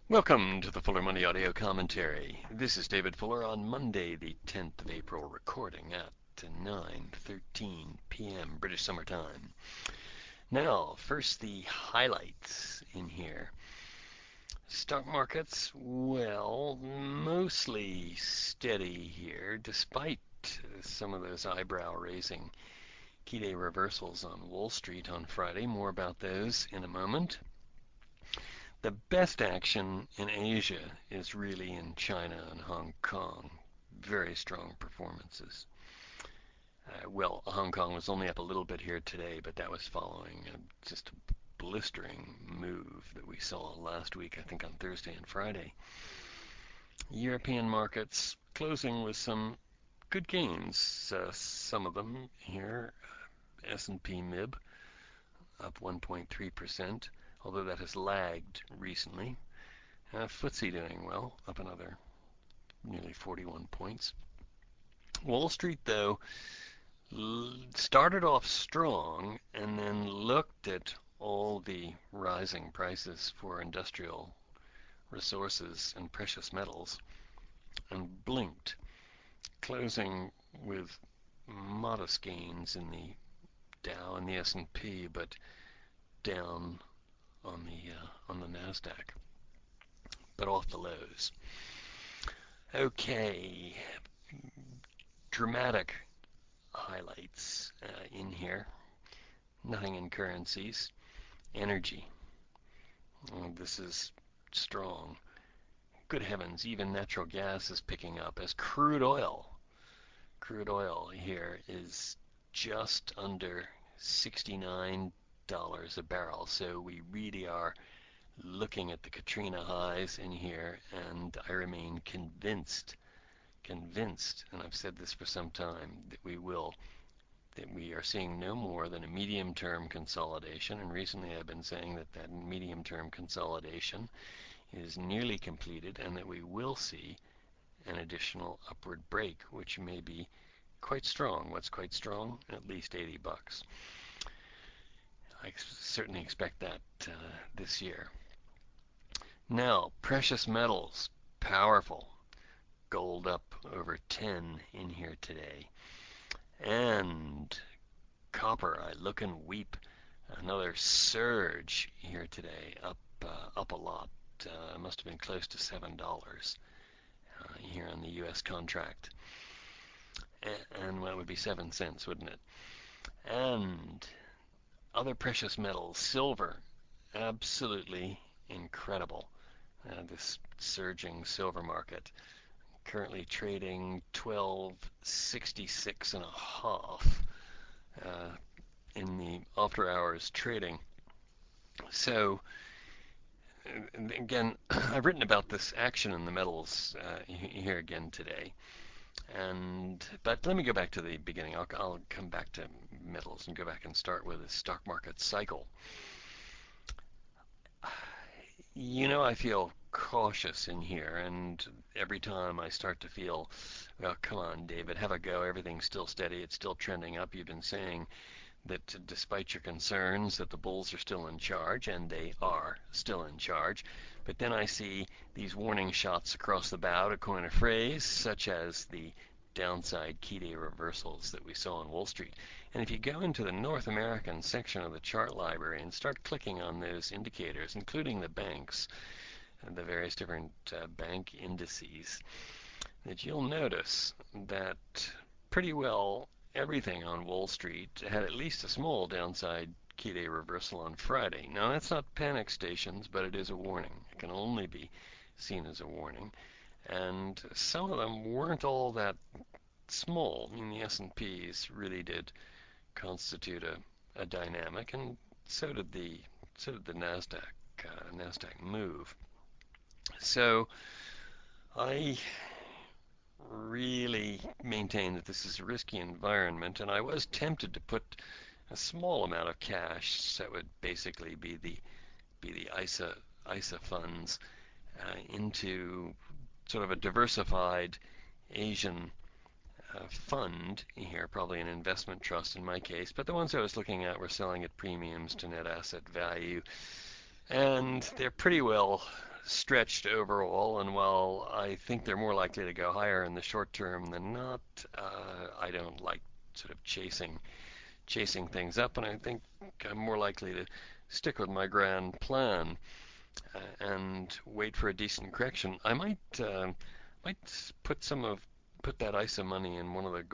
Welcome to the Fuller Money Audio Commentary. This is David Fuller on Monday, the 10th of April, recording at 9:13 p.m. British Summer Time. Now, first the highlights in here. Stock markets, well, mostly steady here, despite some of those eyebrow-raising key day reversals on Wall Street on Friday. More about those in a moment. The best action in Asia is really in China and Hong Kong. Very strong performances. Well, Hong Kong was only up a little bit here today, but that was following just a blistering move that we saw last week, I think on Thursday and Friday. European markets closing with some good gains. Some of them here. S&P MIB up 1.3%, although that has lagged recently. FTSE doing well, up another nearly 41 points. Wall Street, though, started off strong and then looked at all the rising prices for industrial resources and precious metals and blinked, closing with modest gains in the Dow and the S&P, but down on the Nasdaq, but off the lows. Okay, dramatic highlights in here. Nothing in currencies. Energy. This is strong. Good heavens, even natural gas is picking up as crude oil here is just under $69 a barrel. So we really are looking at the Katrina highs in here, and I remain convinced, and I've said this for some time, that we are seeing no more than a medium-term consolidation, and recently I've been saying that medium-term consolidation is nearly completed and that we will see an additional upward break, which may be quite strong. What's quite strong? At least $80. I certainly expect that this year. Now, precious metals, powerful. Gold up over 10 in here today. And copper, I look and weep. Another surge here today, up a lot. Must have been close to $7 here on the U.S. contract. And well, it would be 7 cents, wouldn't it? And other precious metals, silver, absolutely incredible. This surging silver market, currently trading 1266 and a half in the after hours trading. So again, I've written about this action in the metals here again today. But let me go back to the beginning. I'll come back to metals and go back and start with the stock market cycle. I feel cautious in here, and every time I start to feel, well, come on, David, have a go. Everything's still steady. It's still trending up. You've been saying that despite your concerns that the bulls are still in charge, and they are still in charge. But then I see these warning shots across the bow, to coin a phrase, such as the downside key day reversals that we saw on Wall Street. And if you go into the North American section of the chart library and start clicking on those indicators, including the banks, and the various different bank indices, that you'll notice that pretty well everything on Wall Street had at least a small downside key day reversal on Friday. Now that's not panic stations, but it is a warning. It can only be seen as a warning. And some of them weren't all that small. I mean, the S&Ps really did constitute a dynamic, and so did the Nasdaq move. So I really maintain that this is a risky environment, and I was tempted to put a small amount of cash that would basically be the ISA funds into sort of a diversified Asian fund here, probably an investment trust in my case, but the ones I was looking at were selling at premiums to net asset value, and they're pretty well stretched overall, and while I think they're more likely to go higher in the short term than not, I don't like sort of chasing things up, and I think I'm more likely to stick with my grand plan and wait for a decent correction. I might put that ISA money in one of the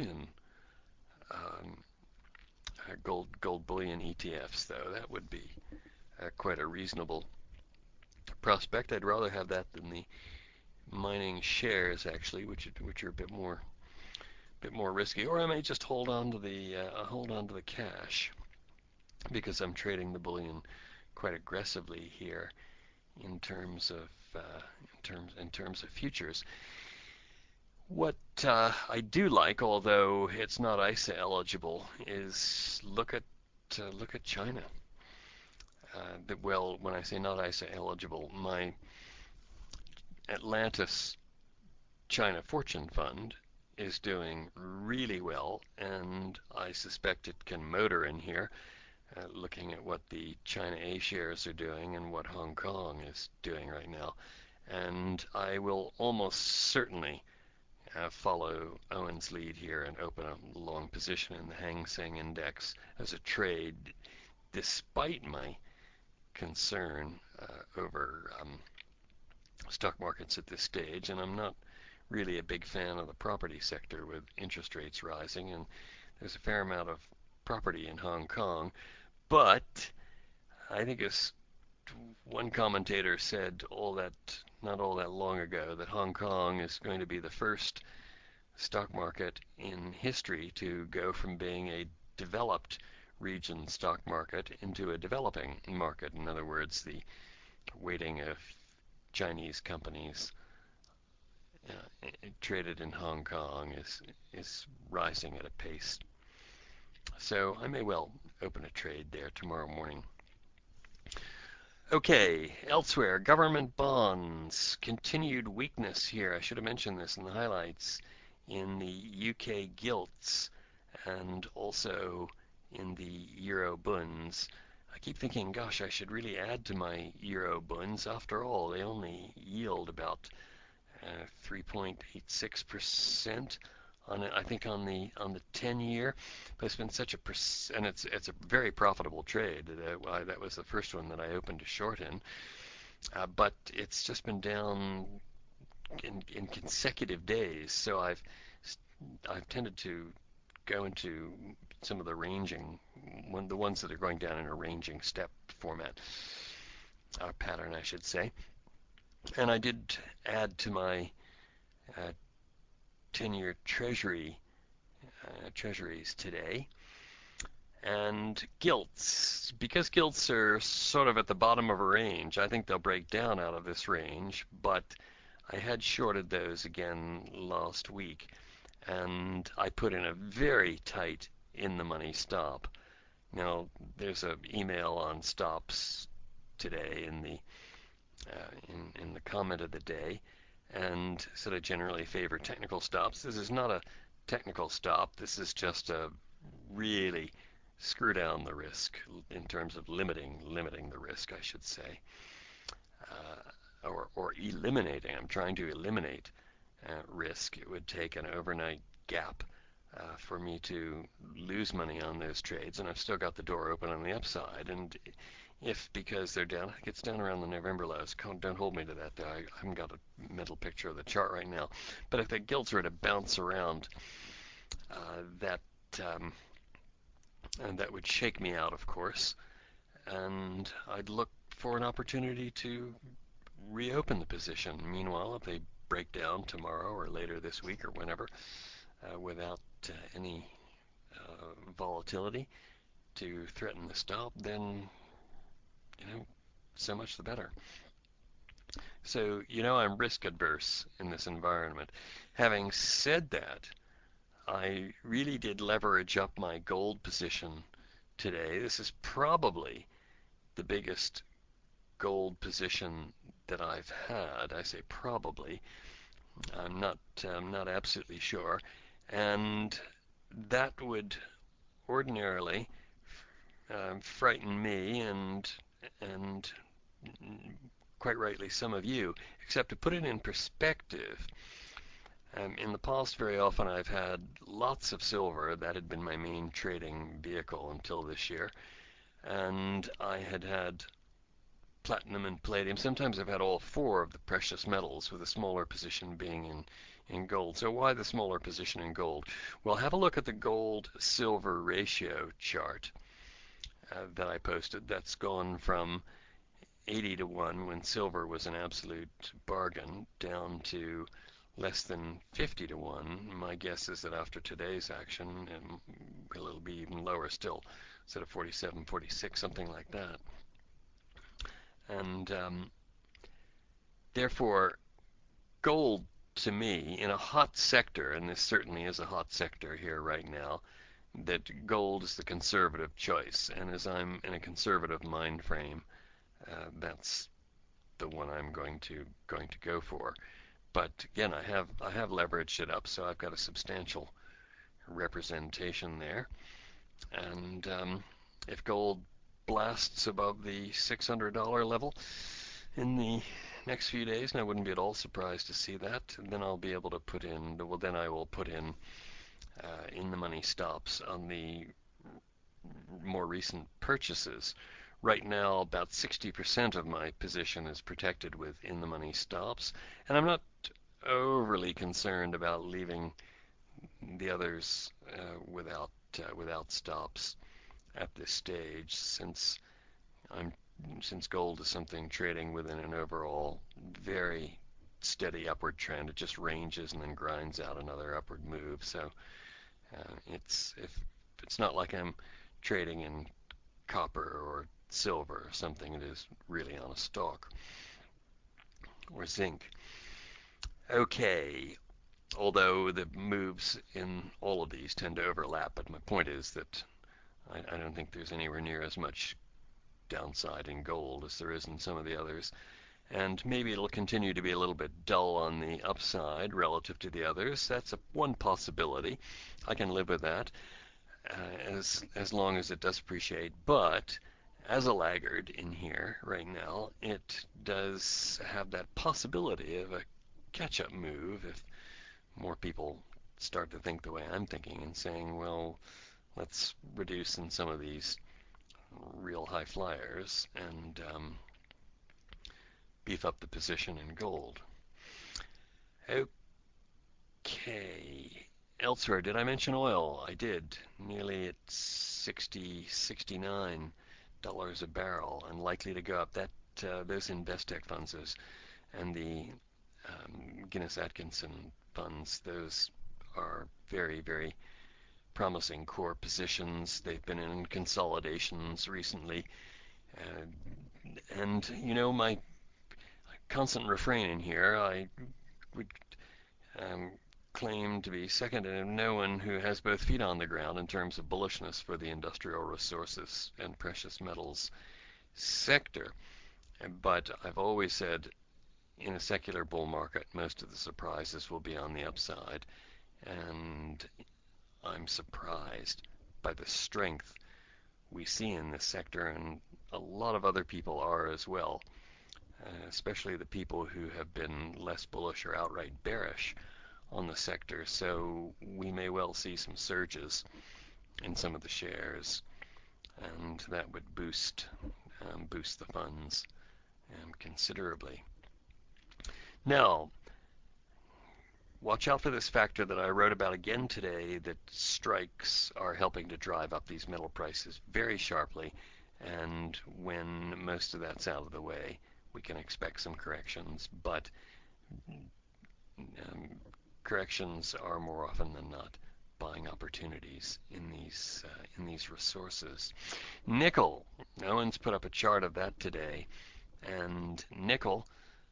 um, gold bullion ETFs, though. That would be quite a reasonable prospect. I'd rather have that than the mining shares, actually, which are a bit more risky. Or I may just hold on to the cash because I'm trading the bullion quite aggressively here in terms of in terms of futures. What I do like, although it's not ISA eligible, is look at China. Well, when I say not ISA eligible, my Atlantis China Fortune Fund is doing really well, and I suspect it can motor in here, looking at what the China A shares are doing and what Hong Kong is doing right now. And I will almost certainly follow Owen's lead here and open a long position in the Hang Seng Index as a trade, despite my concern over stock markets at this stage. And I'm not really a big fan of the property sector with interest rates rising, and there's a fair amount of property in Hong Kong. But I think as one commentator said not all that long ago, that Hong Kong is going to be the first stock market in history to go from being a developed region stock market into a developing market. In other words, the weighting of Chinese companies traded in Hong Kong is rising at a pace. So I may well open a trade there tomorrow morning. Okay, elsewhere, government bonds, continued weakness here. I should have mentioned this in the highlights in the UK gilts and also in the Euro bunds. I keep thinking, gosh, I should really add to my Euro bunds. After all, they only yield about 3.86% on it, I think on the 10-year. But it's been such and it's a very profitable trade. That was the first one that I opened to short in, but it's just been down in consecutive days. So I've tended to go into some of the the ones that are going down in a ranging step format, pattern, I should say. And I did add to my 10-year treasuries today. And gilts, because gilts are sort of at the bottom of a range, I think they'll break down out of this range, but I had shorted those again last week, and I put in a very tight in-the-money stop. Now, there's an email on stops today in the comment of the day, and said I generally favor technical stops. This is not a technical stop. This is just a really screw down the risk in terms of limiting the risk, I should say, or eliminating. I'm trying to eliminate risk. It would take an overnight gap for me to lose money on those trades, and I've still got the door open on the upside. And if, because they're down, I think it's down around the November lows. Don't hold me to that, though. I haven't got a mental picture of the chart right now. But if the gilts were to bounce around, that and that would shake me out, of course, and I'd look for an opportunity to reopen the position. Meanwhile, if they break down tomorrow or later this week or whenever, without any volatility to threaten the stop, then so much the better. So, I'm risk adverse in this environment. Having said that, I really did leverage up my gold position today. This is probably the biggest gold position that I've had. I say probably. I'm not absolutely sure. And that would ordinarily frighten me and quite rightly some of you, except to put it in perspective. In the past, very often I've had lots of silver. That had been my main trading vehicle until this year. And I had had platinum and palladium. Sometimes I've had all four of the precious metals, with a smaller position being in gold. So why the smaller position in gold? Well, have a look at the gold-silver ratio chart that I posted. That's gone from 80 to 1 when silver was an absolute bargain down to less than 50 to 1. My guess is that after today's action, it'll be even lower still, instead of 47, 46, something like that. And therefore, gold to me, in a hot sector, and this certainly is a hot sector here right now, that gold is the conservative choice. And as I'm in a conservative mind frame, that's the one I'm going to go for. But again, I have leveraged it up, so I've got a substantial representation there. And if gold blasts above the $600 level in the next few days, and I wouldn't be at all surprised to see that, then I'll be able to put in, well, then I will put in the money stops on the more recent purchases. Right now, about 60% of my position is protected with in the money stops, and I'm not overly concerned about leaving the others without stops at this stage, since gold is something trading within an overall very steady upward trend. It just ranges and then grinds out another upward move. So it's not like I'm trading in copper or silver or something. It is really on a stalk, or zinc. Okay, although the moves in all of these tend to overlap, but my point is that I don't think there's anywhere near as much downside in gold as there is in some of the others. And maybe it'll continue to be a little bit dull on the upside relative to the others. That's one possibility. I can live with that as long as it does appreciate. But as a laggard in here right now, it does have that possibility of a catch-up move if more people start to think the way I'm thinking and saying, well, let's reduce in some of these real high flyers and beef up the position in gold. Okay. Elsewhere, did I mention oil? I did. Nearly at 60, $69 a barrel, and likely to go up. That those Investec funds, and the Guinness Atkinson funds, those are very, very promising core positions. They've been in consolidations recently. And you know, my constant refrain in here, I would claim to be second to no one who has both feet on the ground in terms of bullishness for the industrial resources and precious metals sector. But I've always said, in a secular bull market, most of the surprises will be on the upside. And I'm surprised by the strength we see in this sector, and a lot of other people are as well, especially the people who have been less bullish or outright bearish on the sector. So we may well see some surges in some of the shares, and that would boost the funds considerably. Now, watch out for this factor that I wrote about again today, that strikes are helping to drive up these metal prices very sharply, and when most of that's out of the way, we can expect some corrections, but corrections are more often than not buying opportunities in these resources. Nickel, no one's put up a chart of that today, and nickel,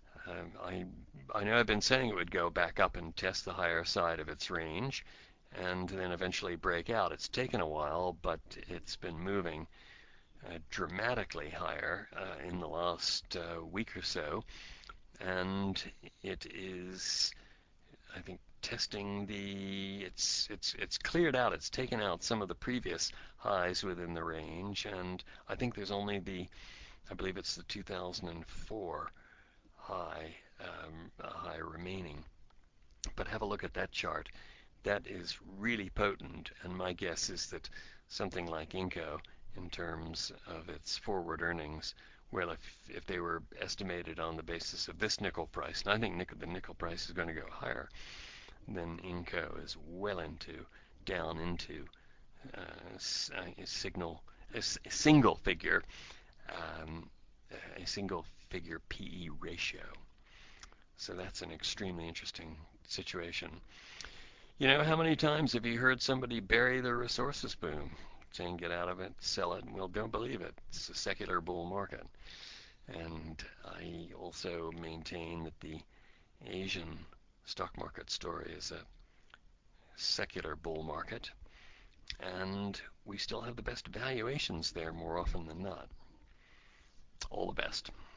I know I've been saying it would go back up and test the higher side of its range and then eventually break out. It's taken a while, but it's been moving dramatically higher in the last week or so, and it is, I think, testing it's cleared out, it's taken out some of the previous highs within the range, and I think there's only I believe it's the 2004 high remaining. But have a look at that chart. That is really potent, and my guess is that something like Inco, in terms of its forward earnings, well, if they were estimated on the basis of this nickel price, and I think the nickel price is going to go higher, then Inco is well down into a single figure, um, a single figure PE ratio. So that's an extremely interesting situation. How many times have you heard somebody bury the resources boom, saying get out of it, sell it? Well, don't believe it. It's a secular bull market. And I also maintain that the Asian stock market story is a secular bull market, and we still have the best valuations there more often than not. All the best.